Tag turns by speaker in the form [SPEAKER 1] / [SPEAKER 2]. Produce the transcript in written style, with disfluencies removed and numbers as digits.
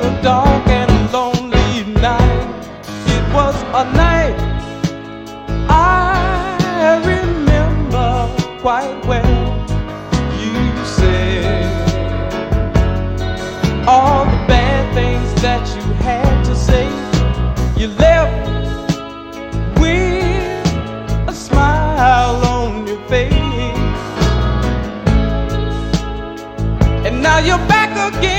[SPEAKER 1] a dark and lonely night. It was a night I remember quite well. You said all the bad things that you had to say. You left with a smile on your face, and now you're back again.